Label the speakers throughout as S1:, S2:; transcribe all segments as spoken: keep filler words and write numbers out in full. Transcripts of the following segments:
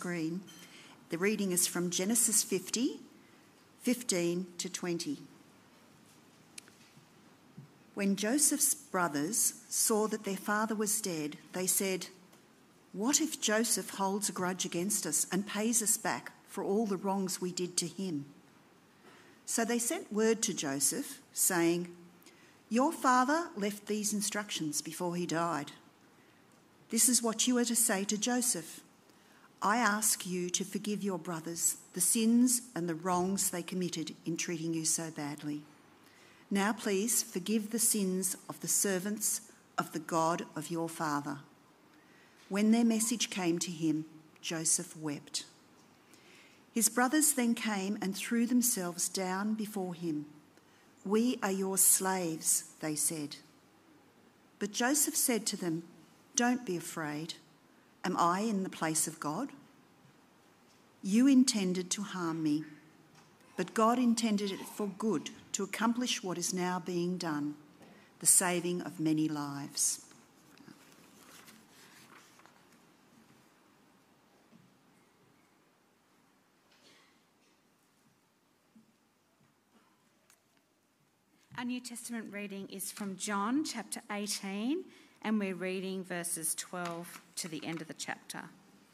S1: screen. The reading is from Genesis fifty, fifteen to twenty. When Joseph's brothers saw that their father was dead, they said, "What if Joseph holds a grudge against us and pays us back for all the wrongs we did to him?" So they sent word to Joseph, saying, "Your father left these instructions before he died. This is what you are to say to Joseph. I ask you to forgive your brothers the sins and the wrongs they committed in treating you so badly. Now please forgive the sins of the servants of the God of your father." When their message came to him, Joseph wept. His brothers then came and threw themselves down before him. "We are your slaves," they said. But Joseph said to them, "Don't be afraid. Am I in the place of God? You intended to harm me, but God intended it for good, to accomplish what is now being done, the saving of many lives."
S2: Our New Testament reading is from John chapter eighteen, and we're reading verses twelve to the end of the chapter.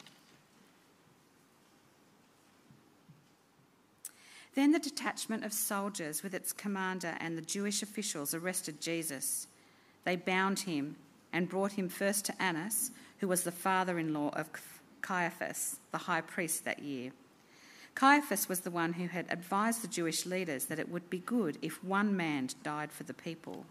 S2: Then the detachment of soldiers with its commander and the Jewish officials arrested Jesus. They bound him and brought him first to Annas, who was the father-in-law of Caiaphas, the high priest that year. Caiaphas was the one who had advised the Jewish leaders that it would be good if one man died for the people.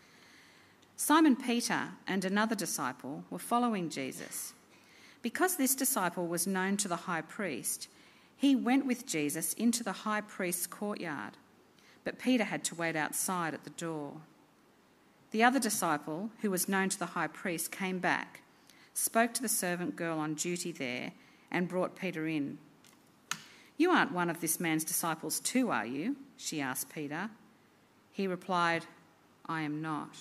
S2: Simon Peter and another disciple were following Jesus. Because this disciple was known to the high priest, he went with Jesus into the high priest's courtyard, but Peter had to wait outside at the door. The other disciple, who was known to the high priest, came back, spoke to the servant girl on duty there, and brought Peter in. "You aren't one of this man's disciples too, are you?" she asked Peter. He replied, "I am not."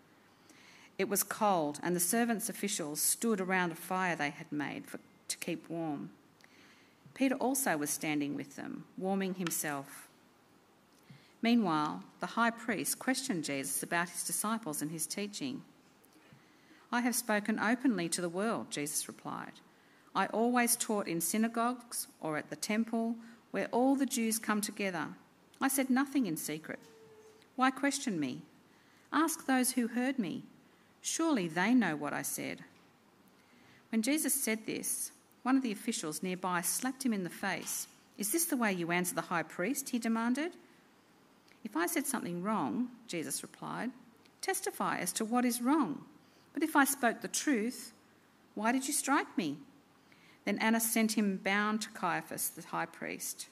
S2: It was cold, and the servants' officials stood around a fire they had made for, to keep warm. Peter also was standing with them, warming himself. Meanwhile, the high priest questioned Jesus about his disciples and his teaching. "I have spoken openly to the world," Jesus replied. "I always taught in synagogues or at the temple where all the Jews come together. I said nothing in secret. Why question me? Ask those who heard me. Surely they know what I said." When Jesus said this, one of the officials nearby slapped him in the face. "Is this the way you answer the high priest?" he demanded. "If I said something wrong," Jesus replied, "testify as to what is wrong. But if I spoke the truth, why did you strike me?" Then Annas sent him bound to Caiaphas, the high priest.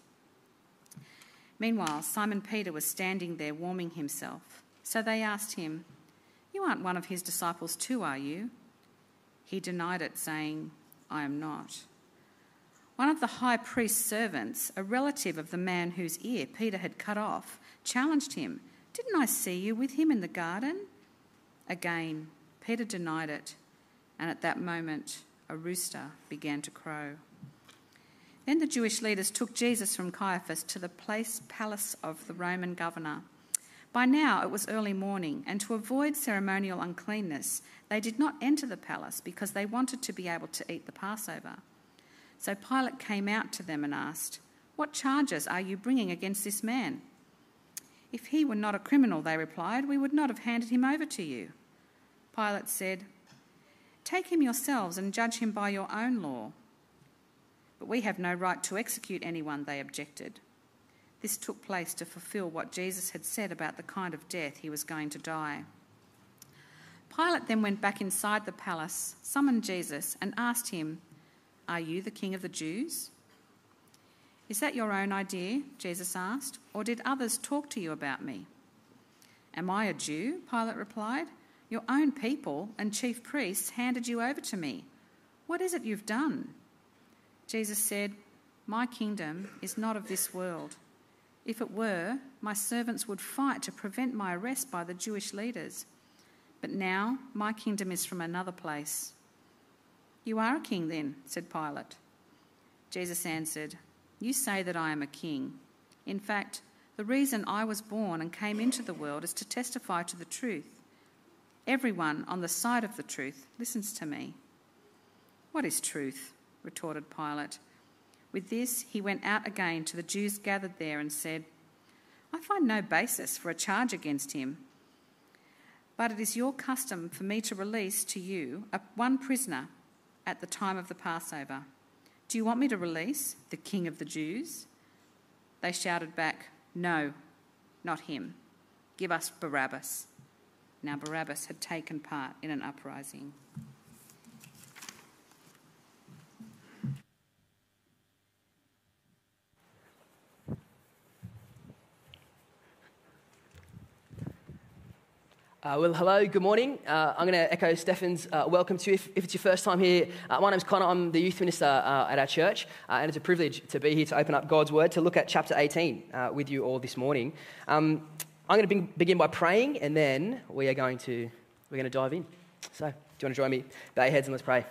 S2: Meanwhile, Simon Peter was standing there warming himself. So they asked him, "You aren't one of his disciples too, are you?" He denied it, saying, "I am not." One of the high priest's servants, a relative of the man whose ear Peter had cut off, challenged him, "Didn't I see you with him in the garden?" Again, Peter denied it, and at that moment a rooster began to crow. Then the Jewish leaders took Jesus from Caiaphas to the place palace of the Roman governor. By now it was early morning, and to avoid ceremonial uncleanness, they did not enter the palace because they wanted to be able to eat the Passover. So Pilate came out to them and asked, "What charges are you bringing against this man?" "If he were not a criminal," they replied, "we would not have handed him over to you." Pilate said, "Take him yourselves and judge him by your own law." "But we have no right to execute anyone," they objected. This took place to fulfill what Jesus had said about the kind of death he was going to die. Pilate then went back inside the palace, summoned Jesus, and asked him, "Are you the king of the Jews?" "Is that your own idea?" Jesus asked, "or did others talk to you about me?" "Am I a Jew?" Pilate replied. "Your own people and chief priests handed you over to me. What is it you've done?" Jesus said, "My kingdom is not of this world. If it were, my servants would fight to prevent my arrest by the Jewish leaders. But now my kingdom is from another place." "You are a king then," said Pilate. Jesus answered, "You say that I am a king. In fact, the reason I was born and came into the world is to testify to the truth. Everyone on the side of the truth listens to me." "What is truth?" retorted Pilate. With this, he went out again to the Jews gathered there and said, "I find no basis for a charge against him. But it is your custom for me to release to you a, one prisoner at the time of the Passover. Do you want me to release the King of the Jews?" They shouted back, "No, not him. Give us Barabbas." Now Barabbas had taken part in an uprising.
S3: Uh, well, hello, good morning. Uh, I'm going to echo Stefan's uh, welcome to you. If, if it's your first time here, uh, my name's Connor. I'm the youth minister uh, at our church, uh, and it's a privilege to be here to open up God's Word, to look at chapter eighteen uh, with you all this morning. Um, I'm going to be- begin by praying, and then we are going to we're going to dive in. So, do you want to join me? Bow your heads and let's pray.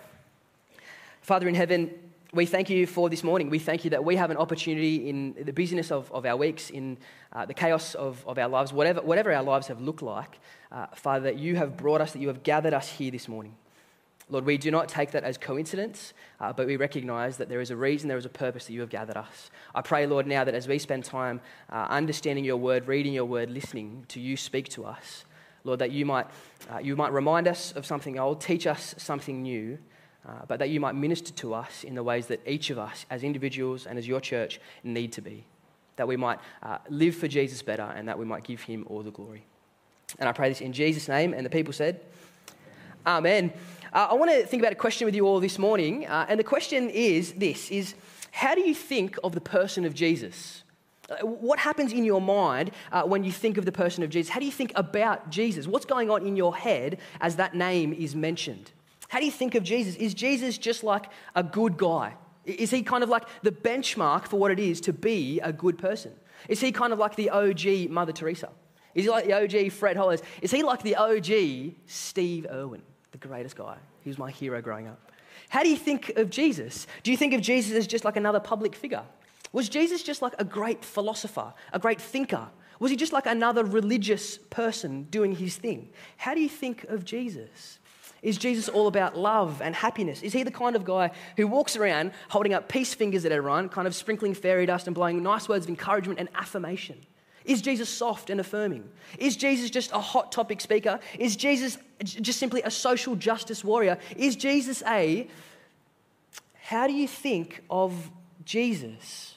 S3: Father in heaven, we thank you for this morning. We thank you that we have an opportunity in the busyness of, of our weeks, in uh, the chaos of, of our lives, whatever, whatever our lives have looked like, uh, Father, that you have brought us, that you have gathered us here this morning. Lord, we do not take that as coincidence, uh, but we recognise that there is a reason, there is a purpose that you have gathered us. I pray, Lord, now that as we spend time uh, understanding your word, reading your word, listening to you speak to us, Lord, that you might, uh, you might remind us of something old, teach us something new, Uh, but that you might minister to us in the ways that each of us as individuals and as your church need to be, that we might uh, live for Jesus better and that we might give him all the glory. And I pray this in Jesus' name, and the people said, Amen. Uh, I want to think about a question with you all this morning, uh, and the question is this, is how do you think of the person of Jesus? Uh, what happens in your mind uh, when you think of the person of Jesus? How do you think about Jesus? What's going on in your head as that name is mentioned? How do you think of Jesus? Is Jesus just like a good guy? Is he kind of like the benchmark for what it is to be a good person? Is he kind of like the O G Mother Teresa? Is he like the O G Fred Hollows? Is he like the O G Steve Irwin, the greatest guy? He was my hero growing up. How do you think of Jesus? Do you think of Jesus as just like another public figure? Was Jesus just like a great philosopher, a great thinker? Was he just like another religious person doing his thing? How do you think of Jesus? Is Jesus all about love and happiness? Is he the kind of guy who walks around holding up peace fingers at everyone, kind of sprinkling fairy dust and blowing nice words of encouragement and affirmation? Is Jesus soft and affirming? Is Jesus just a hot topic speaker? Is Jesus just simply a social justice warrior? Is Jesus a... How do you think of Jesus?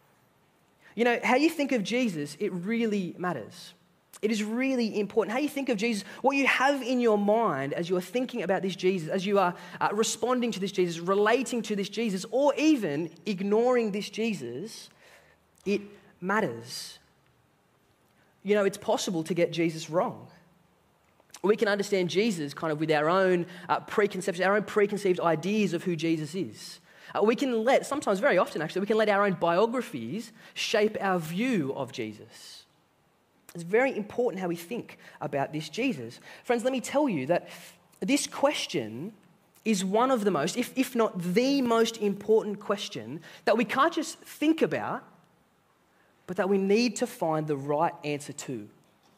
S3: You know, how you think of Jesus, it really matters. It is really important. How you think of Jesus, what you have in your mind as you're thinking about this Jesus, as you are uh, responding to this Jesus, relating to this Jesus, or even ignoring this Jesus, it matters. You know, it's possible to get Jesus wrong. We can understand Jesus kind of with our own uh, preconceptions, our own preconceived ideas of who Jesus is. Uh, we can let, sometimes very often actually, we can let our own biographies shape our view of Jesus. It's very important how we think about this Jesus. Friends, let me tell you that this question is one of the most, if, if not the most important question that we can't just think about, but that we need to find the right answer to.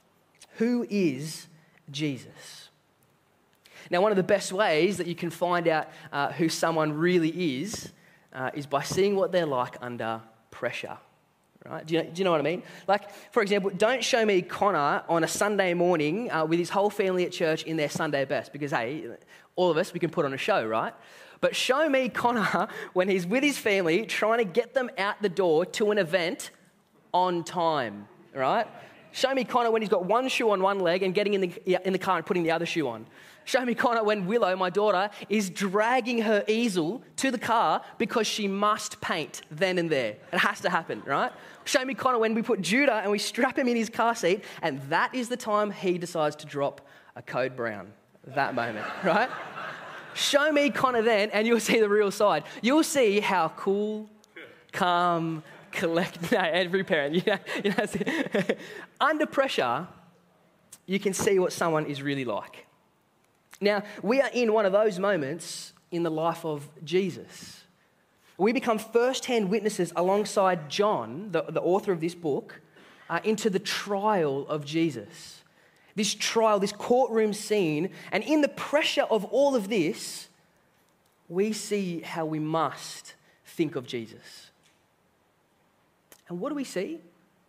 S3: Who is Jesus? Now, one of the best ways that you can find out uh, who someone really is uh, is by seeing what they're like under pressure. Right? Do you, know, do you know what I mean? Like, for example, don't show me Connor on a Sunday morning uh, with his whole family at church in their Sunday best, because, hey, all of us, we can put on a show, right? But show me Connor when he's with his family trying to get them out the door to an event on time, right? Show me Connor when he's got one shoe on one leg and getting in the, in the car and putting the other shoe on. Show me Connor when Willow, my daughter, is dragging her easel to the car because she must paint then and there. It has to happen, right? Show me Connor when we put Judah and we strap him in his car seat, and that is the time he decides to drop a code brown. That moment, right? Show me Connor then, and you'll see the real side. You'll see how cool, calm, collected. No, every parent, you know, you know under pressure, you can see what someone is really like. Now, we are in one of those moments in the life of Jesus. We become first-hand witnesses alongside John, the, the author of this book, uh, into the trial of Jesus. This trial, this courtroom scene, and in the pressure of all of this, we see how we must think of Jesus. And what do we see?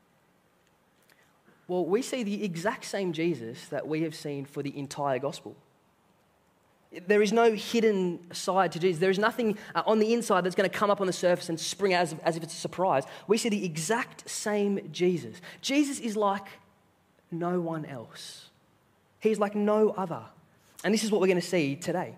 S3: Well, we see the exact same Jesus that we have seen for the entire gospel. There is no hidden side to Jesus. There is nothing uh, on the inside that's going to come up on the surface and spring out as, as if it's a surprise. We see the exact same Jesus. Jesus is like no one else. He's like no other. And this is what we're going to see today.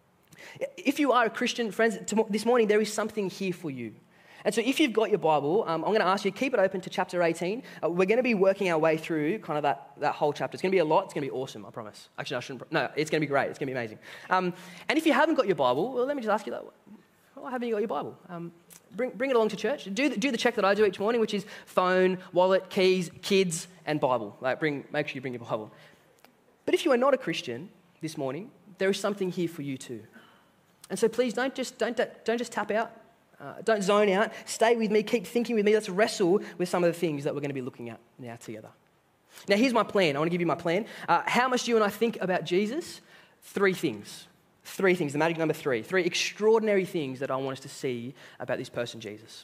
S3: If you are a Christian, friends, this morning there is something here for you. And so if you've got your Bible, um, I'm going to ask you, keep it open to chapter eighteen. Uh, we're going to be working our way through kind of that, that whole chapter. It's going to be a lot. It's going to be awesome, I promise. Actually, I shouldn't. No, it's going to be great. It's going to be amazing. Um, and if you haven't got your Bible, well, let me just ask you that. Why haven't you got your Bible? Um, bring, bring it along to church. Do the, do the check that I do each morning, which is phone, wallet, keys, kids, and Bible. Like, bring, make sure you bring your Bible. But if you are not a Christian this morning, there is something here for you too. And so please don't just, don't, don't just tap out. Uh, don't zone out. Stay with me. Keep thinking with me. Let's wrestle with some of the things that we're going to be looking at now together. Now, here's my plan. I want to give you my plan. Uh, how much do you and I think about Jesus? Three things. Three things. The magic number three. Three extraordinary things that I want us to see about this person, Jesus.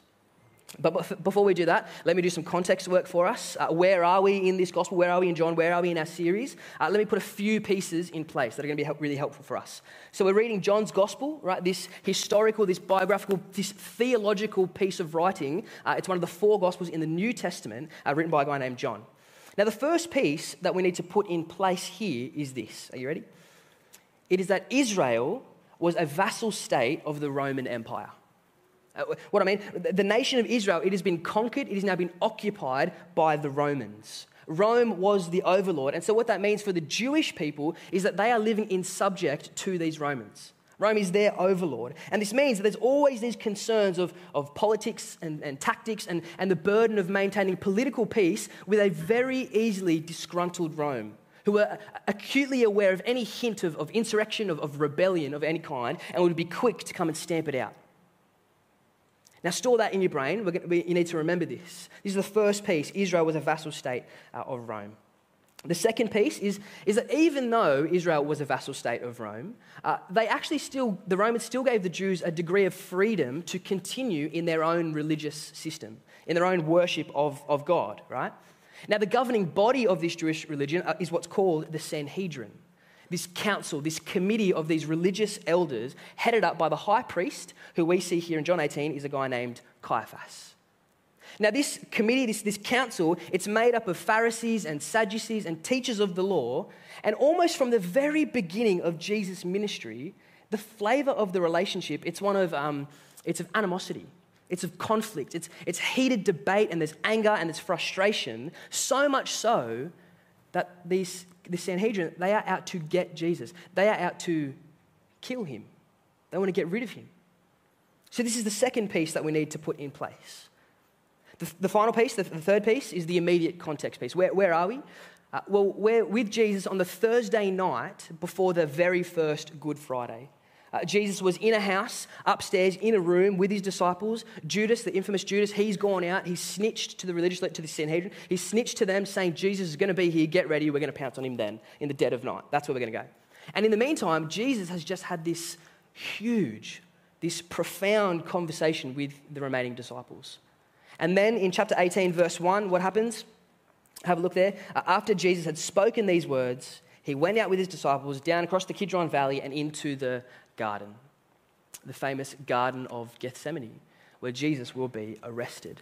S3: But before we do that, let me do some context work for us. Uh, where are we in this gospel? Where are we in John? Where are we in our series? Uh, let me put a few pieces in place that are going to be help, really helpful for us. So we're reading John's gospel, right? This historical, this biographical, this theological piece of writing. Uh, it's one of the four gospels in the New Testament uh, written by a guy named John. Now, the first piece that we need to put in place here is this. Are you ready? It is that Israel was a vassal state of the Roman Empire. Uh, what I mean, the nation of Israel, it has been conquered, it has now been occupied by the Romans. Rome was the overlord, and so what that means for the Jewish people is that they are living in subject to these Romans. Rome is their overlord, and this means that there's always these concerns of, of politics and, and tactics and, and the burden of maintaining political peace with a very easily disgruntled Rome, who are acutely aware of any hint of, of insurrection, of, of rebellion of any kind, and would be quick to come and stamp it out. Now, store that in your brain. We're going to, we, you need to remember this. This is the first piece. Israel was a vassal state uh, of Rome. The second piece is, is that even though Israel was a vassal state of Rome, uh, they actually still, the Romans still gave the Jews a degree of freedom to continue in their own religious system, in their own worship of, of God, right? Now, the governing body of this Jewish religion is what's called the Sanhedrin. This council, this committee of these religious elders, headed up by the high priest, who we see here in John eighteen is a guy named Caiaphas. Now, this committee, this, this council, it's made up of Pharisees and Sadducees and teachers of the law, and almost from the very beginning of Jesus' ministry, the flavour of the relationship, it's one of, um, it's of animosity. It's of conflict. It's, it's heated debate, and there's anger and there's frustration, so much so that these the Sanhedrin, they are out to get Jesus. They are out to kill him. They want to get rid of him. So this is the second piece that we need to put in place. The, the final piece, the, the third piece, is the immediate context piece. Where, where are we? Uh, well, we're with Jesus on the Thursday night before the very first Good Friday. Uh, Jesus was in a house, upstairs, in a room with his disciples. Judas, the infamous Judas, he's gone out. He's snitched to the religious, to the Sanhedrin. He's snitched to them saying, Jesus is going to be here. Get ready. We're going to pounce on him then in the dead of night. That's where we're going to go. And in the meantime, Jesus has just had this huge, this profound conversation with the remaining disciples. And then in chapter eighteen, verse one, what happens? Have a look there. Uh, after Jesus had spoken these words, he went out with his disciples down across the Kidron Valley and into the garden, the famous Garden of Gethsemane, where Jesus will be arrested.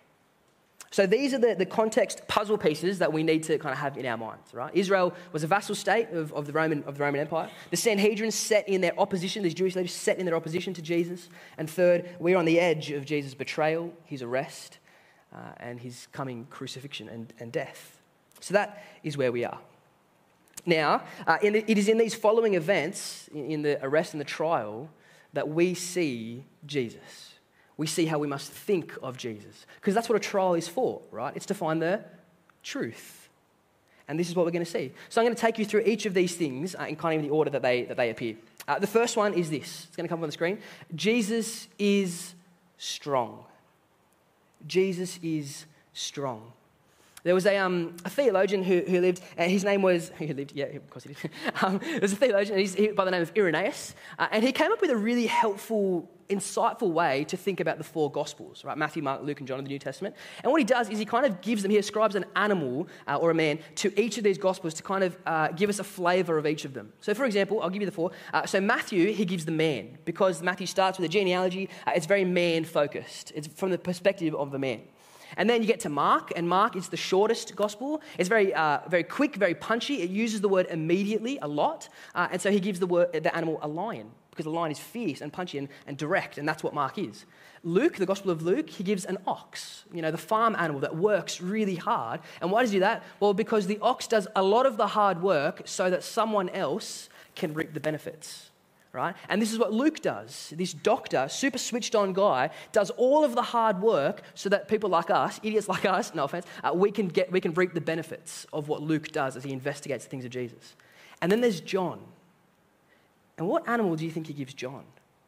S3: So these are the, the context puzzle pieces that we need to kind of have in our minds, right? Israel was a vassal state of, of, the Roman, of the Roman Empire. The Sanhedrin set in their opposition, these Jewish leaders set in their opposition to Jesus. And third, we're on the edge of Jesus' betrayal, his arrest, uh, and his coming crucifixion and, and death. So that is where we are. Now, uh, in the, it is in these following events, in, in the arrest and the trial, that we see Jesus. We see how we must think of Jesus. Because that's what a trial is for, right? It's to find the truth. And this is what we're going to see. So I'm going to take you through each of these things uh, in kind of the order that they, that they appear. Uh, the first one is this. It's going to come up on the screen. Jesus is strong. Jesus is strong. There was a, um, a theologian who, who lived, and his name was, who lived, yeah, of course he did. um, there was a theologian he's, he, by the name of Irenaeus, uh, and he came up with a really helpful, insightful way to think about the four Gospels, right? Matthew, Mark, Luke, and John in the New Testament. And what he does is he kind of gives them, he ascribes an animal uh, or a man to each of these Gospels to kind of uh, give us a flavour of each of them. So for example, I'll give you the four. Uh, so Matthew, he gives the man, because Matthew starts with a genealogy. Uh, it's very man-focused. It's from the perspective of the man. And then you get to Mark, and Mark is the shortest gospel. It's very uh, very quick, very punchy. It uses the word immediately a lot. Uh, and so he gives the word, the animal a lion, because a lion is fierce and punchy and, and direct, and that's what Mark is. Luke, the Gospel of Luke, he gives an ox, you know, the farm animal that works really hard. And why does he do that? Well, because the ox does a lot of the hard work so that someone else can reap the benefits. Right? And this is what Luke does. This doctor, super switched on guy, does all of the hard work so that people like us, idiots like us, no offense, uh, we can get, we can reap the benefits of what Luke does as he investigates the things of Jesus. And then there's John. And what animal do you think he gives John?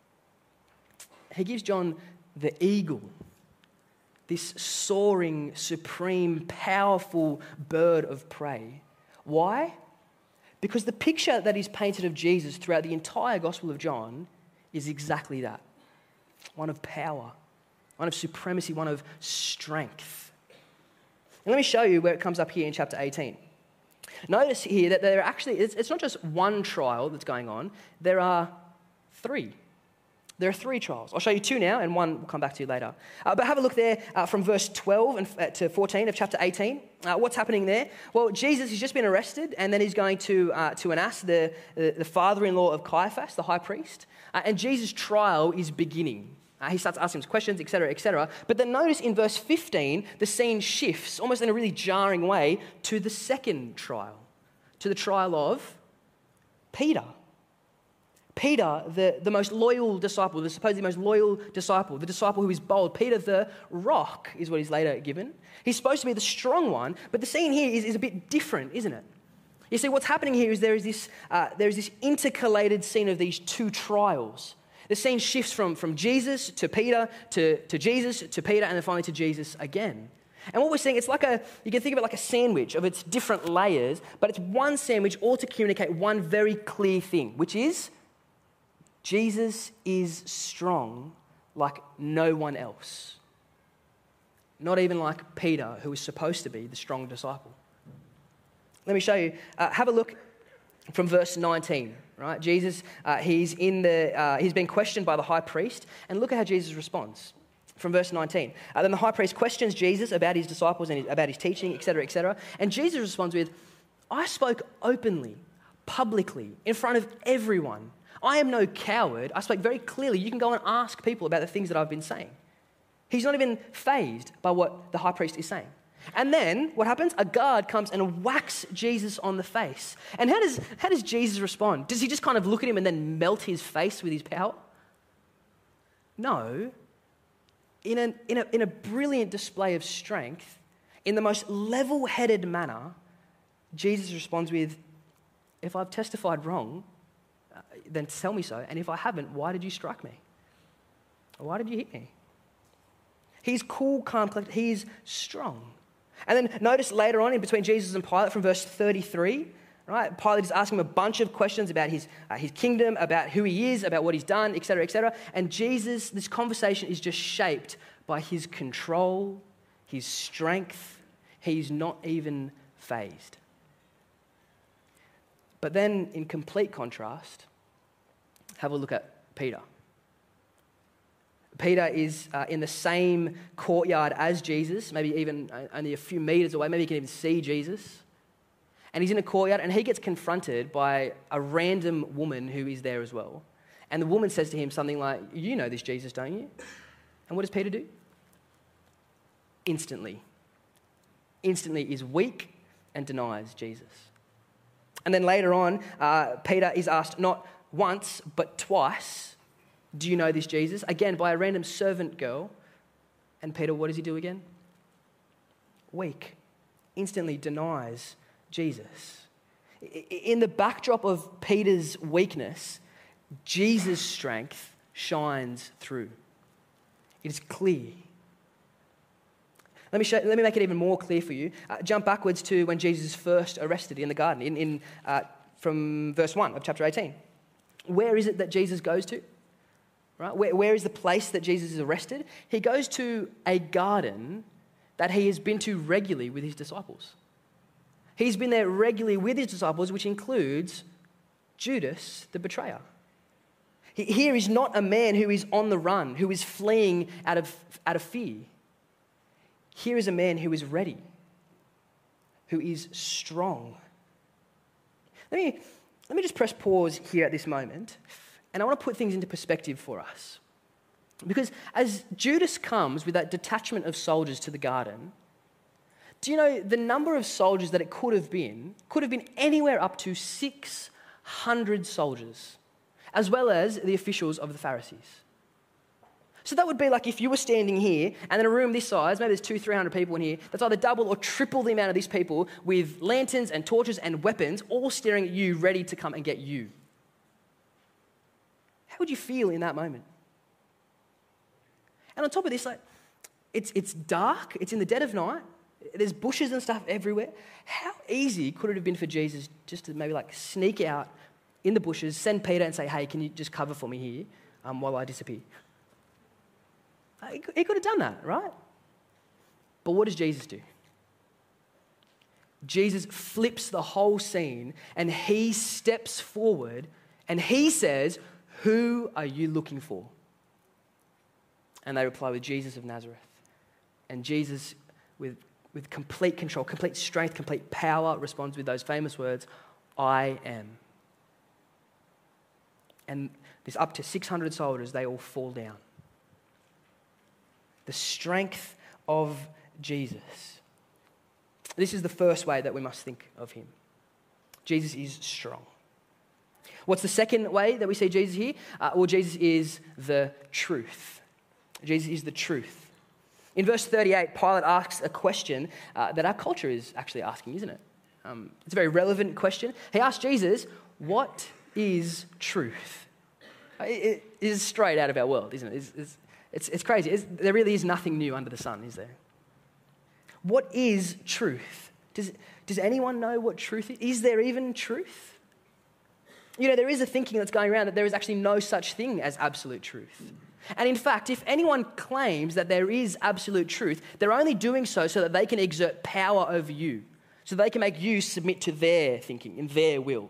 S3: He gives John the eagle, this soaring, supreme, powerful bird of prey. Why? Because the picture that is painted of Jesus throughout the entire Gospel of John is exactly that. One of power, one of supremacy, one of strength. And let me show you where it comes up here in chapter eighteen. Notice here that there are actually, it's, it's not just one trial that's going on, there are three. There are three trials. I'll show you two now, and one we'll come back to later. Uh, but have a look there uh, from verse twelve and, uh, to fourteen of chapter eighteen. Uh, what's happening there? Well, Jesus has just been arrested, and then he's going to uh, to Annas, the, the, the father-in-law of Caiaphas, the high priest. Uh, and Jesus' trial is beginning. Uh, he starts asking him questions, et cetera, et cetera. But then notice in verse fifteen, the scene shifts, almost in a really jarring way, to the second trial, to the trial of Peter. Peter, the, the most loyal disciple, the supposedly most loyal disciple, the disciple who is bold. Peter the rock is what he's later given. He's supposed to be the strong one, but the scene here is, is a bit different, isn't it? You see, what's happening here is there is this, uh, there is this intercalated scene of these two trials. The scene shifts from, from Jesus to Peter, to, to Jesus, to Peter, and then finally to Jesus again. And what we're seeing, it's like a, you can think of it like a sandwich of its different layers, but it's one sandwich all to communicate one very clear thing, which is Jesus is strong like no one else. Not even like Peter, who is supposed to be the strong disciple. Let me show you. Uh, have a look from verse nineteen. Right, Jesus, uh, he's in the. Uh, he's been questioned by the high priest, and look at how Jesus responds. From verse nineteen. Uh, then the high priest questions Jesus about his disciples and his, about his teaching, et cetera, et cetera. And Jesus responds with, "I spoke openly, publicly, in front of everyone. I am no coward. I spoke very clearly. You can go and ask people about the things that I've been saying." He's not even fazed by what the high priest is saying. And then what happens? A guard comes and whacks Jesus on the face. And how does, how does Jesus respond? Does he just kind of look at him and then melt his face with his power? No. In a, in a, in a brilliant display of strength, in the most level-headed manner, Jesus responds with, "If I've testified wrong, then tell me so. And if I haven't, why did you strike me? Why did you hit me?" He's cool, calm, collected. He's strong. And then notice later on in between Jesus and Pilate from verse thirty-three, right? Pilate is asking him a bunch of questions about his, uh, his kingdom, about who he is, about what he's done, et cetera, et cetera. And Jesus, this conversation is just shaped by his control, his strength. He's not even fazed. But then in complete contrast, have a look at Peter. Peter is uh, in the same courtyard as Jesus, maybe even only a few meters away. Maybe you can even see Jesus. And he's in a courtyard, and he gets confronted by a random woman who is there as well. And the woman says to him something like, "You know this Jesus, don't you?" And what does Peter do? Instantly. Instantly is weak and denies Jesus. And then later on, uh, Peter is asked not once, but twice, "Do you know this Jesus?" Again, by a random servant girl. And Peter, what does he do again? Weak. Instantly denies Jesus. In the backdrop of Peter's weakness, Jesus' strength shines through. It is clear. Let me, show, let me make it even more clear for you. Uh, jump backwards to when Jesus is first arrested in the garden, in, in, uh, from verse one of chapter eighteen. Where is it that Jesus goes to? Right? Where, where is the place that Jesus is arrested? He goes to a garden that he has been to regularly with his disciples. He's been there regularly with his disciples, which includes Judas, the betrayer. He, here is not a man who is on the run, who is fleeing out of, out of fear. Here is a man who is ready, who is strong. Let me, let me just press pause here at this moment, and I want to put things into perspective for us. Because as Judas comes with that detachment of soldiers to the garden, do you know the number of soldiers that it could have been, could have been anywhere up to six hundred soldiers, as well as the officials of the Pharisees. So that would be like if you were standing here and in a room this size, maybe there's two, three hundred people in here, that's either double or triple the amount of these people with lanterns and torches and weapons all staring at you, ready to come and get you. How would you feel in that moment? And on top of this, like, it's, it's dark, it's in the dead of night, there's bushes and stuff everywhere. How easy could it have been for Jesus just to maybe like sneak out in the bushes, send Peter and say, hey, can you just cover for me here um, while I disappear? He could have done that, right? But what does Jesus do? Jesus flips the whole scene and he steps forward and he says, who are you looking for? And they reply with Jesus of Nazareth. And Jesus, with, with complete control, complete strength, complete power, responds with those famous words, I am. And there's up to six hundred soldiers, they all fall down. The strength of Jesus. This is the first way that we must think of him. Jesus is strong. What's the second way that we see Jesus here? Uh, well, Jesus is the truth. Jesus is the truth. In verse thirty-eight, Pilate asks a question uh, that our culture is actually asking, isn't it? Um, it's a very relevant question. He asks Jesus, what is truth? It, it is straight out of our world, isn't it? It's, it's, It's, it's crazy. It's, there really is nothing new under the sun, is there? What is truth? Does, does anyone know what truth is? Is there even truth? You know, there is a thinking that's going around that there is actually no such thing as absolute truth. And in fact, if anyone claims that there is absolute truth, they're only doing so so that they can exert power over you, so they can make you submit to their thinking and their will.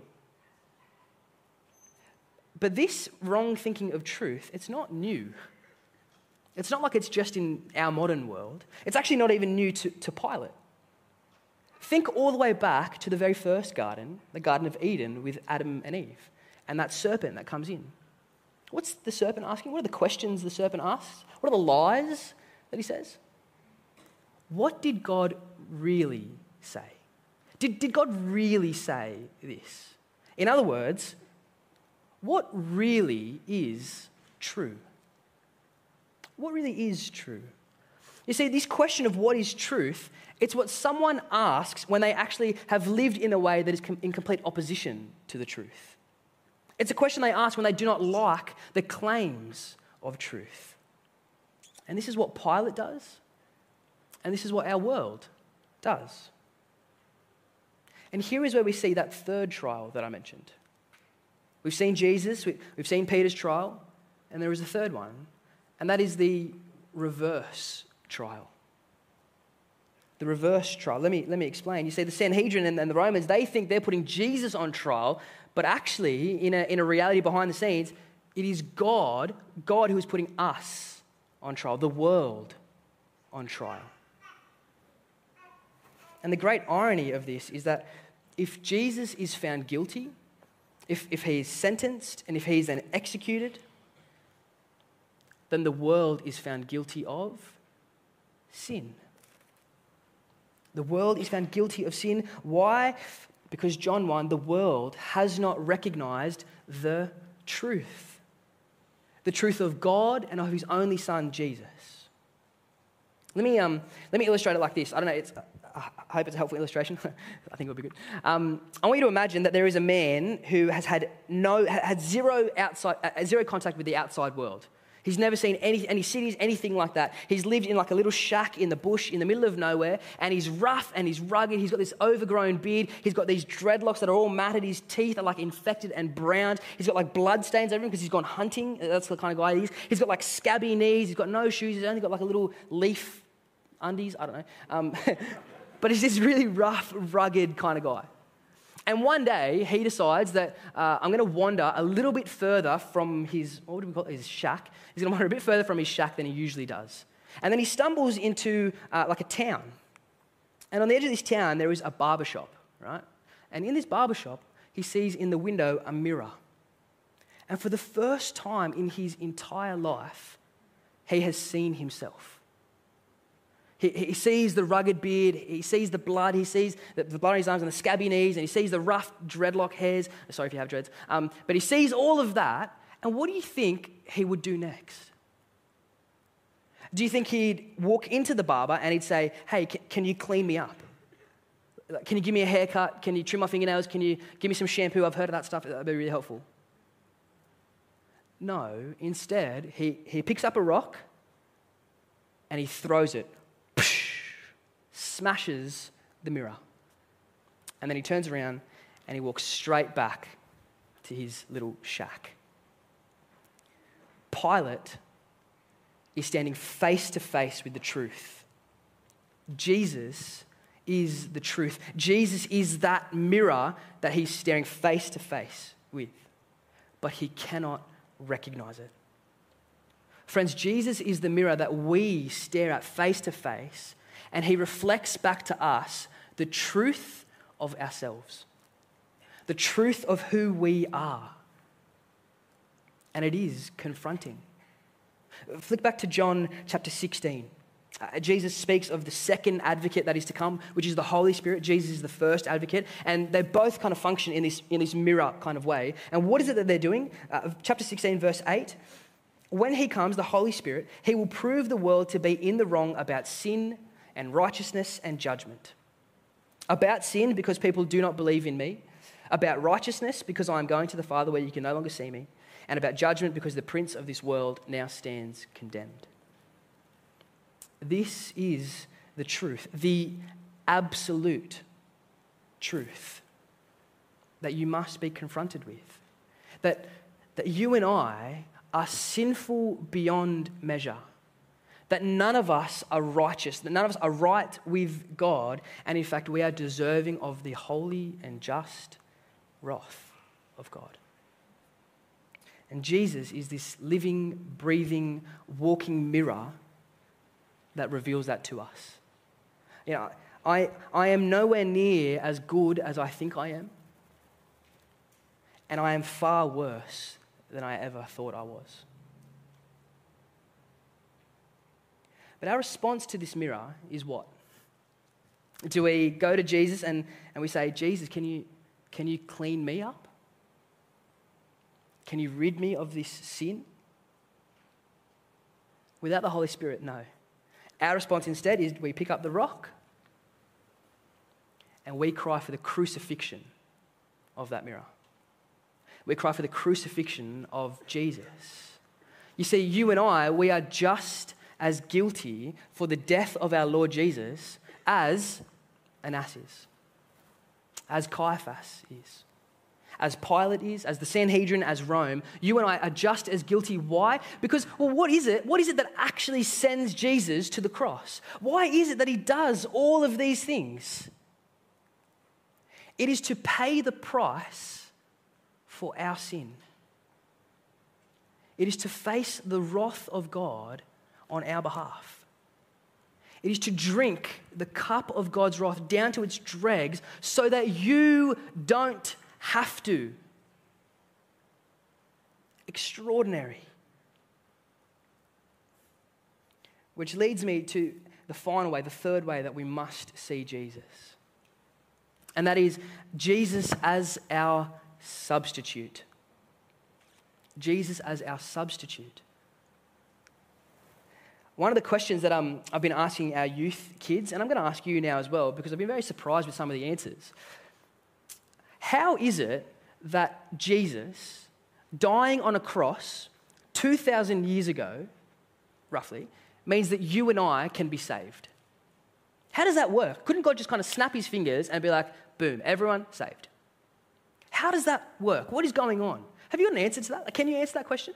S3: But this wrong thinking of truth, it's not new. It's not like it's just in our modern world. It's actually not even new to, to Pilate. Think all the way back to the very first garden, the Garden of Eden with Adam and Eve, and that serpent that comes in. What's the serpent asking? What are the questions the serpent asks? What are the lies that he says? What did God really say? Did, did God really say this? In other words, what really is true? What really is true? You see, this question of what is truth, it's what someone asks when they actually have lived in a way that is com- in complete opposition to the truth. It's a question they ask when they do not like the claims of truth. And this is what Pilate does, and this is what our world does. And here is where we see that third trial that I mentioned. We've seen Jesus, we've seen Peter's trial, and there is a third one, and that is the reverse trial. The reverse trial. Let me, let me explain. You see, the Sanhedrin and, and the Romans, they think they're putting Jesus on trial, but actually, in a, in a reality behind the scenes, it is God, God who is putting us on trial, the world on trial. And the great irony of this is that if Jesus is found guilty, if, if he is sentenced, and if he is then executed, then the world is found guilty of sin. The world is found guilty of sin. Why? Because John one, the world has not recognized the truth. The truth of God and of his only Son, Jesus. Let me, um, let me illustrate it like this. I don't know, it's, I hope it's a helpful illustration. I think it would be good. Um, I want you to imagine that there is a man who has had no, had zero outside, uh, zero contact with the outside world. He's never seen any, any cities, anything like that. He's lived in like a little shack in the bush in the middle of nowhere, and he's rough and he's rugged. He's got this overgrown beard. He's got these dreadlocks that are all matted. His teeth are like infected and browned. He's got like blood stains everywhere because he's gone hunting. That's the kind of guy he is. He's got like scabby knees. He's got no shoes. He's only got like a little leaf undies. I don't know. Um, but he's this really rough, rugged kind of guy. And one day, he decides that uh, I'm going to wander a little bit further from his, what do we call it, his shack. He's going to wander a bit further from his shack than he usually does. And then he stumbles into uh, like a town. And on the edge of this town, there is a barber shop, right? And in this barber shop, he sees in the window a mirror. And for the first time in his entire life, he has seen himself. He, he sees the rugged beard, he sees the blood, he sees the, the blood on his arms and the scabby knees, and he sees the rough dreadlock hairs. Sorry if you have dreads. Um, but he sees all of that, and what do you think he would do next? Do you think he'd walk into the barber and he'd say, hey, can, can you clean me up? Can you give me a haircut? Can you trim my fingernails? Can you give me some shampoo? I've heard of that stuff. That would be really helpful. No, instead, he, he picks up a rock and he throws it. Smashes the mirror. And then he turns around and he walks straight back to his little shack. Pilate is standing face to face with the truth. Jesus is the truth. Jesus is that mirror that he's staring face to face with, but he cannot recognize it. Friends, Jesus is the mirror that we stare at face to face, and he reflects back to us the truth of ourselves, the truth of who we are. And it is confronting. Flick back to John chapter sixteen. Uh, Jesus speaks of the second advocate that is to come, which is the Holy Spirit. Jesus is the first advocate, and they both kind of function in this, in this mirror kind of way. And what is it that they're doing? Uh, chapter sixteen, verse eight. When he comes, the Holy Spirit, he will prove the world to be in the wrong about sin and righteousness and judgment. About sin, because people do not believe in me. About righteousness, because I am going to the Father where you can no longer see me. And about judgment, because the prince of this world now stands condemned. This is the truth, the absolute truth that you must be confronted with. That, that you and I are sinful beyond measure. That none of us are righteous, that none of us are right with God, and in fact we are deserving of the holy and just wrath of God. And Jesus is this living, breathing, walking mirror that reveals that to us. You know, I, I am nowhere near as good as I think I am, and I am far worse than I ever thought I was. But our response to this mirror is what? Do we go to Jesus and, and we say, Jesus, can you, can you clean me up? Can you rid me of this sin? Without the Holy Spirit, no. Our response instead is we pick up the rock and we cry for the crucifixion of that mirror. We cry for the crucifixion of Jesus. You see, you and I, we are just as guilty for the death of our Lord Jesus as Annas is, as Caiaphas is, as Pilate is, as the Sanhedrin, as Rome. You and I are just as guilty. Why? Because, well, what is it? What is it that actually sends Jesus to the cross? Why is it that he does all of these things? It is to pay the price for our sin. It is to face the wrath of God on our behalf. It is to drink the cup of God's wrath down to its dregs so that you don't have to. Extraordinary. Which leads me to the final way, the third way that we must see Jesus. And that is Jesus as our substitute. Jesus as our substitute. One of the questions that um, I've been asking our youth kids, and I'm going to ask you now as well, because I've been very surprised with some of the answers. How is it that Jesus, dying on a cross, two thousand years ago, roughly, means that you and I can be saved. How does that work? Couldn't God just kind of snap his fingers and be like, boom, everyone saved? How does that work? What is going on? Have you got an answer to that? Can you answer that question?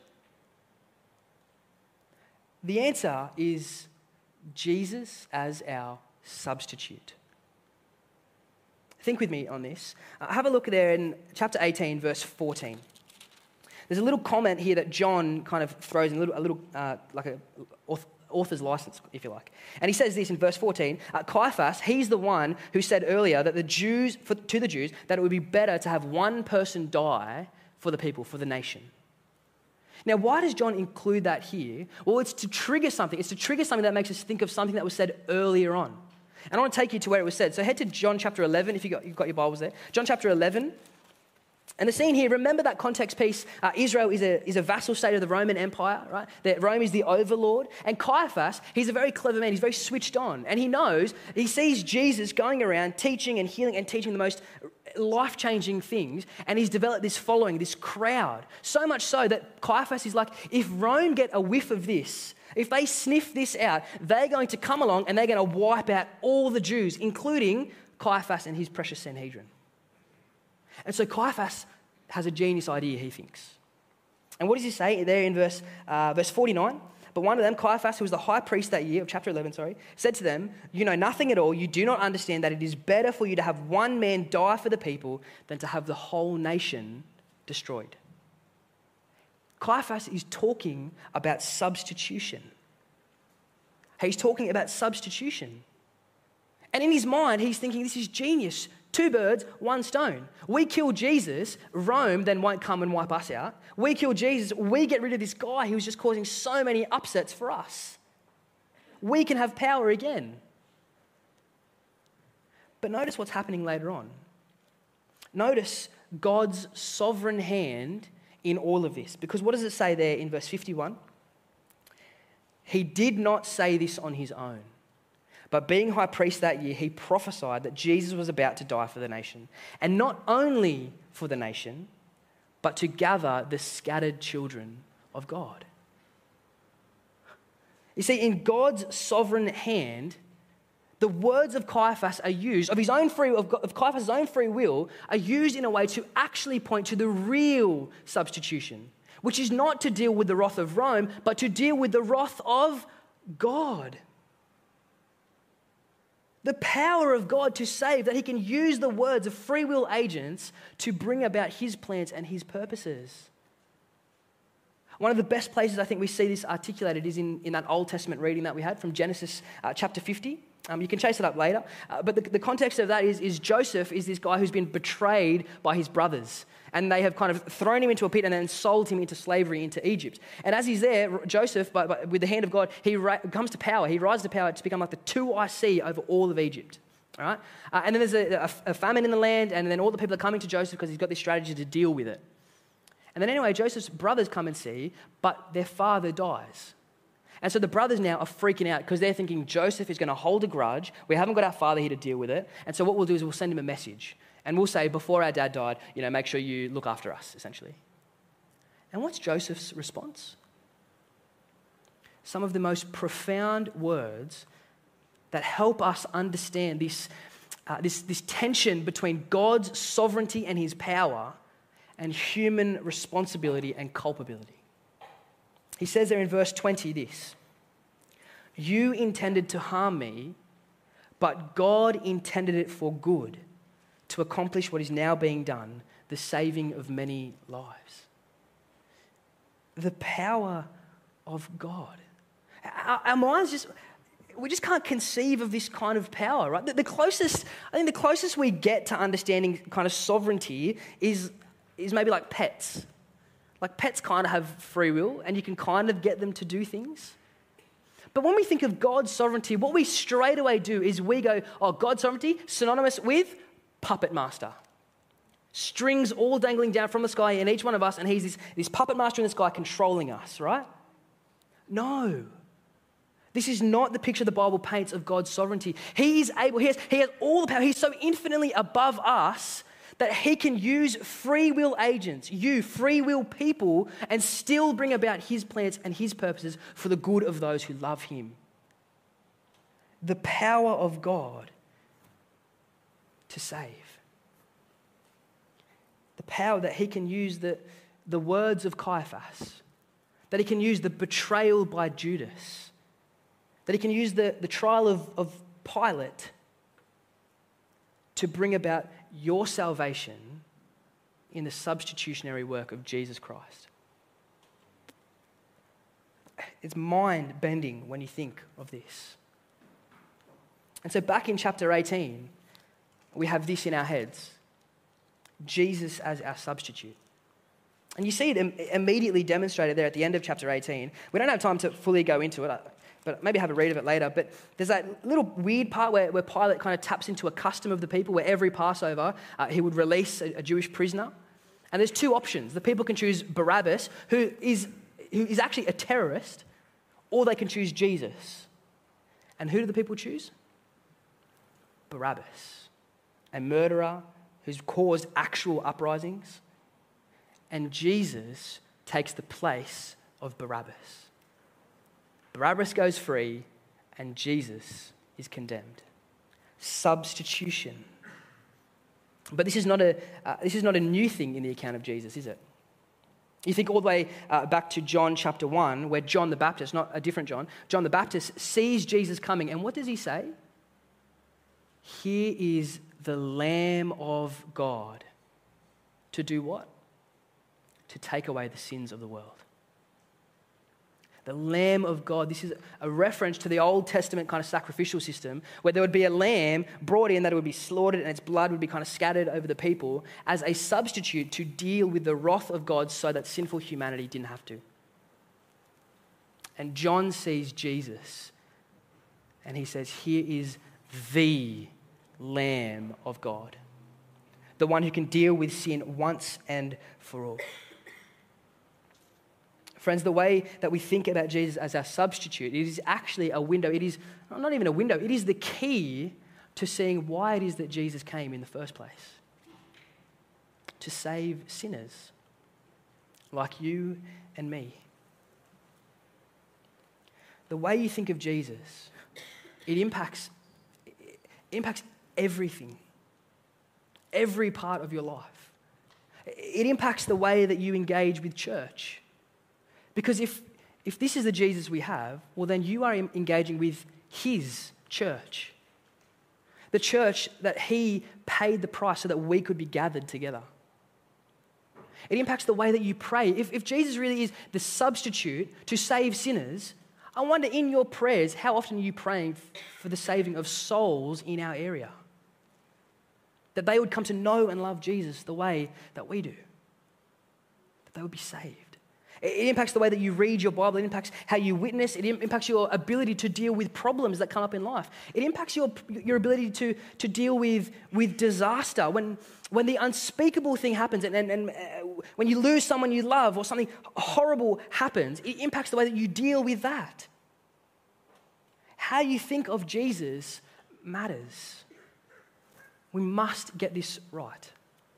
S3: The answer is Jesus as our substitute. Think with me on this. Uh, have a look there in chapter eighteen, verse fourteen. There's a little comment here that John kind of throws in, a little, a little uh, like a author's license, if you like. And he says this in verse fourteen, uh, Caiaphas, he's the one who said earlier that the Jews, for, to the Jews, that it would be better to have one person die for the people, for the nation. Now, why does John include that here? Well, it's to trigger something. It's to trigger something that makes us think of something that was said earlier on. And I want to take you to where it was said. So head to John chapter eleven, if you got, you've got your Bibles there. John chapter eleven. And the scene here, remember that context piece, uh, Israel is a, is a vassal state of the Roman Empire, right? That Rome is the overlord. And Caiaphas, he's a very clever man. He's very switched on. And he knows, he sees Jesus going around teaching and healing and teaching the most life-changing things. And he's developed this following, this crowd. So much so that Caiaphas is like, if Rome get a whiff of this, if they sniff this out, they're going to come along and they're going to wipe out all the Jews, including Caiaphas and his precious Sanhedrin. And so Caiaphas has a genius idea, he thinks. And what does he say there in verse, uh, verse forty-nine? But one of them, Caiaphas, who was the high priest that year, of chapter eleven, sorry, said to them, you know nothing at all, you do not understand that it is better for you to have one man die for the people than to have the whole nation destroyed. Caiaphas is talking about substitution. He's talking about substitution. And in his mind, he's thinking, this is genius. Two birds, one stone. We kill Jesus, Rome then won't come and wipe us out. We kill Jesus, we get rid of this guy who was just causing so many upsets for us. We can have power again. But notice what's happening later on. Notice God's sovereign hand in all of this. Because what does it say there in verse fifty-one? He did not say this on his own. But being high priest that year, he prophesied that Jesus was about to die for the nation. And not only for the nation, but to gather the scattered children of God. You see, in God's sovereign hand, the words of Caiaphas are used, of his own free, of, of Caiaphas' own free will, are used in a way to actually point to the real substitution, which is not to deal with the wrath of Rome, but to deal with the wrath of God. The power of God to save, that he can use the words of free will agents to bring about his plans and his purposes. One of the best places I think we see this articulated is in, in that Old Testament reading that we had from Genesis uh, chapter fifty. Um, you can chase it up later. Uh, but the, the context of that is, is Joseph is this guy who's been betrayed by his brothers. And they have kind of thrown him into a pit and then sold him into slavery into Egypt. And as he's there, Joseph, by, by, with the hand of God, he ra- comes to power. He rises to power to become like the two I C over all of Egypt. All right? Uh, and then there's a, a, a famine in the land, and then all the people are coming to Joseph because he's got this strategy to deal with it. And then anyway, Joseph's brothers come and see, but their father dies. And so the brothers now are freaking out because they're thinking Joseph is going to hold a grudge. We haven't got our father here to deal with it. And so what we'll do is we'll send him a message. And we'll say, before our dad died, you know, make sure you look after us, essentially. And what's Joseph's response? Some of the most profound words that help us understand this, uh, this, this tension between God's sovereignty and his power and human responsibility and culpability. He says there in verse twenty this, you intended to harm me, but God intended it for good, to accomplish what is now being done, the saving of many lives. The power of God. Our, our minds just, we just can't conceive of this kind of power, right? The, the closest, I think the closest we get to understanding kind of sovereignty is, is maybe like pets. Like pets kind of have free will and you can kind of get them to do things. But when we think of God's sovereignty, what we straight away do is we go, oh, God's sovereignty, synonymous with puppet master. Strings all dangling down from the sky in each one of us, and he's this, this puppet master in the sky controlling us, right? No. This is not the picture the Bible paints of God's sovereignty. He is able, he has, he has all the power. He's so infinitely above us That he can use free will agents, you, free will people, and still bring about his plans and his purposes for the good of those who love him. The power of God to save. The power that he can use the, the words of Caiaphas, that he can use the betrayal by Judas, that he can use the, the trial of, of Pilate to bring about your salvation in the substitutionary work of Jesus Christ. It's mind-bending when you think of this. And so back in chapter eighteen, we have this in our heads: Jesus as our substitute. And you see it im- immediately demonstrated there at the end of chapter eighteen. We don't have time to fully go into it, but maybe have a read of it later. But there's that little weird part where, where Pilate kind of taps into a custom of the people, where every Passover uh, he would release a, a Jewish prisoner. And there's two options. The people can choose Barabbas, who is, who is actually a terrorist, or they can choose Jesus. And who do the people choose? Barabbas, a murderer who's caused actual uprisings. And Jesus takes the place of Barabbas. Barabbas goes free and Jesus is condemned. Substitution. But this is not a, uh, this is not a new thing in the account of Jesus, is it? You think all the way uh, back to John chapter one, where John the Baptist, not a different John, John the Baptist sees Jesus coming. And what does he say? Here is the Lamb of God. To do what? To take away the sins of the world. The Lamb of God. This is a reference to the Old Testament kind of sacrificial system, where there would be a lamb brought in that it would be slaughtered and its blood would be kind of scattered over the people as a substitute to deal with the wrath of God so that sinful humanity didn't have to. And John sees Jesus and he says, here is the Lamb of God, the one who can deal with sin once and for all. Friends, the way that we think about Jesus as our substitute, it is actually a window. It is not even a window. It is the key to seeing why it is that Jesus came in the first place. To save sinners like you and me. The way you think of Jesus, it impacts, it impacts everything. Every part of your life. It impacts the way that you engage with church. Because if, if this is the Jesus we have, well, then you are engaging with his church. The church that he paid the price so that we could be gathered together. It impacts the way that you pray. If, if Jesus really is the substitute to save sinners, I wonder in your prayers, how often are you praying for the saving of souls in our area? That they would come to know and love Jesus the way that we do. That they would be saved. It impacts the way that you read your Bible. It impacts how you witness. It impacts your ability to deal with problems that come up in life. It impacts your, your ability to, to deal with, with disaster. When, when the unspeakable thing happens and, and, and uh, when you lose someone you love or something horrible happens, it impacts the way that you deal with that. How you think of Jesus matters. We must get this right.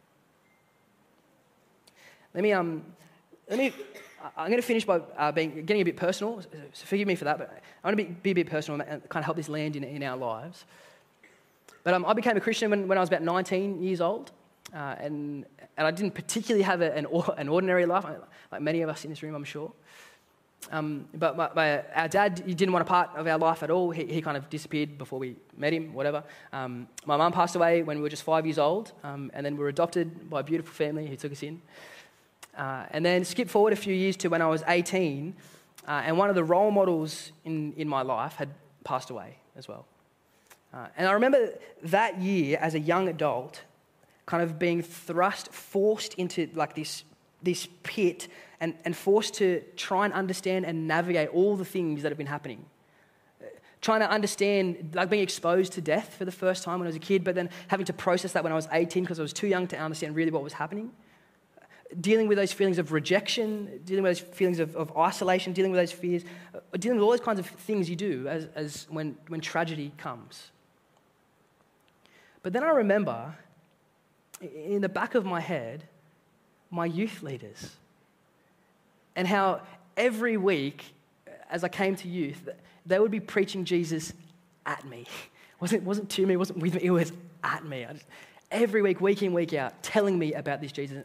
S3: Let me, um, let me, I'm going to finish by uh, being, getting a bit personal, so forgive me for that, but I want to be, be a bit personal and kind of help this land in, in our lives. But um, I became a Christian when, when I was about nineteen years old, uh, and, and I didn't particularly have a, an, an ordinary life, like many of us in this room, I'm sure. Um, but my, my, our dad, he didn't want a part of our life at all. He, he kind of disappeared before we met him, whatever. Um, my mum passed away when we were just five years old, um, and then we were adopted by a beautiful family who took us in. Uh, and then skip forward a few years to when I was eighteen, uh, and one of the role models in, in my life had passed away as well. Uh, and I remember that year as a young adult, kind of being thrust, forced into like this, this pit and, and forced to try and understand and navigate all the things that have been happening. Trying to understand, like being exposed to death for the first time when I was a kid, but then having to process that when I was eighteen because I was too young to understand really what was happening. Dealing with those feelings of rejection, dealing with those feelings of, of isolation, dealing with those fears, uh, dealing with all those kinds of things you do as, as when, when tragedy comes. But then I remember in the back of my head, my youth leaders. And how every week, as I came to youth, they would be preaching Jesus at me. It wasn't, wasn't to me, it wasn't with me, it was at me. I just, every week, week in, week out, telling me about this Jesus.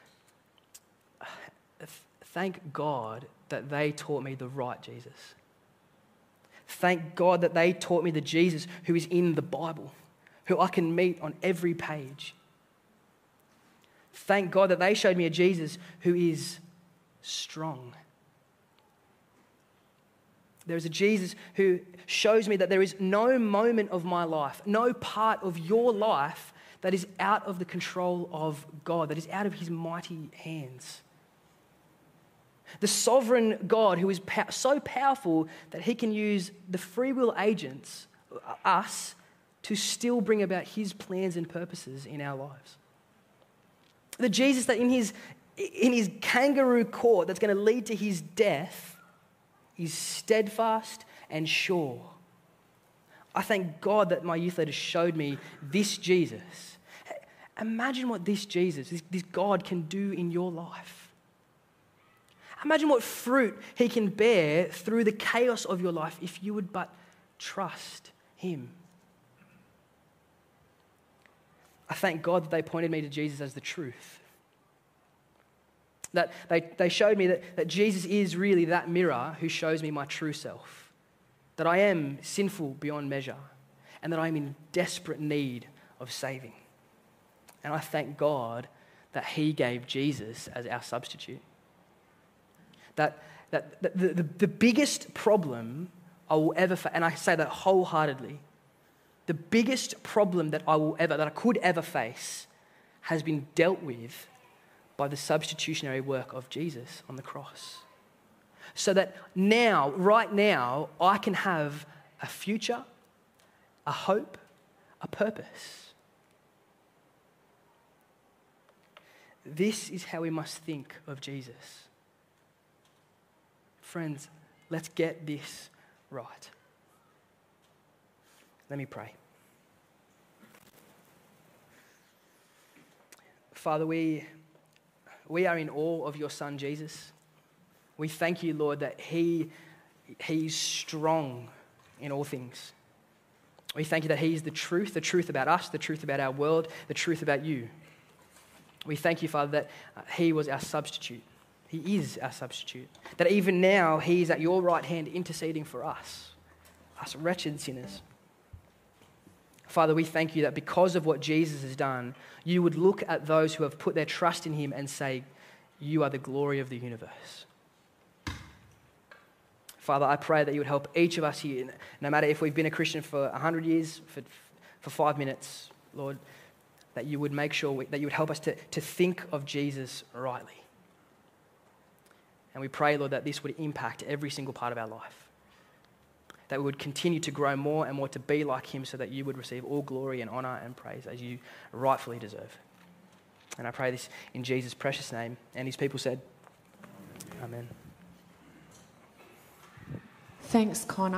S3: Thank God that they taught me the right Jesus. Thank God that they taught me the Jesus who is in the Bible, who I can meet on every page. Thank God that they showed me a Jesus who is strong. There is a Jesus who shows me that there is no moment of my life, no part of your life that is out of the control of God, that is out of his mighty hands. The sovereign God who is pow- so powerful that he can use the free will agents, us, to still bring about his plans and purposes in our lives. The Jesus that in his, in his kangaroo court that's going to lead to his death is steadfast and sure. I thank God that my youth leaders showed me this Jesus. Imagine what this Jesus, this, this God can do in your life. Imagine what fruit he can bear through the chaos of your life if you would but trust him. I thank God that they pointed me to Jesus as the truth. That they, they showed me that, that Jesus is really that mirror who shows me my true self. That I am sinful beyond measure and that I am in desperate need of saving. And I thank God that he gave Jesus as our substitute. That, that, that the, the, the biggest problem I will ever face, and I say that wholeheartedly, the biggest problem that I will ever, that I could ever face has been dealt with by the substitutionary work of Jesus on the cross. So that now, right now, I can have a future, a hope, a purpose. This is how we must think of Jesus. Friends, let's get this right. Let me pray. Father, we, we are in awe of your Son, Jesus. We thank you, Lord, that he, he's strong in all things. We thank you that he is the truth, the truth about us, the truth about our world, the truth about you. We thank you, Father, that he was our substitute. He is our substitute. That even now, he is at your right hand interceding for us, us wretched sinners. Father, we thank you that because of what Jesus has done, you would look at those who have put their trust in him and say, you are the glory of the universe. Father, I pray that you would help each of us here, no matter if we've been a Christian for a hundred years, for, for five minutes, Lord, that you would make sure we, that you would help us to, to think of Jesus rightly. And we pray, Lord, that this would impact every single part of our life. That we would continue to grow more and more to be like him so that you would receive all glory and honour and praise as you rightfully deserve. And I pray this in Jesus' precious name. And his people said, Amen.
S4: Thanks, Connor.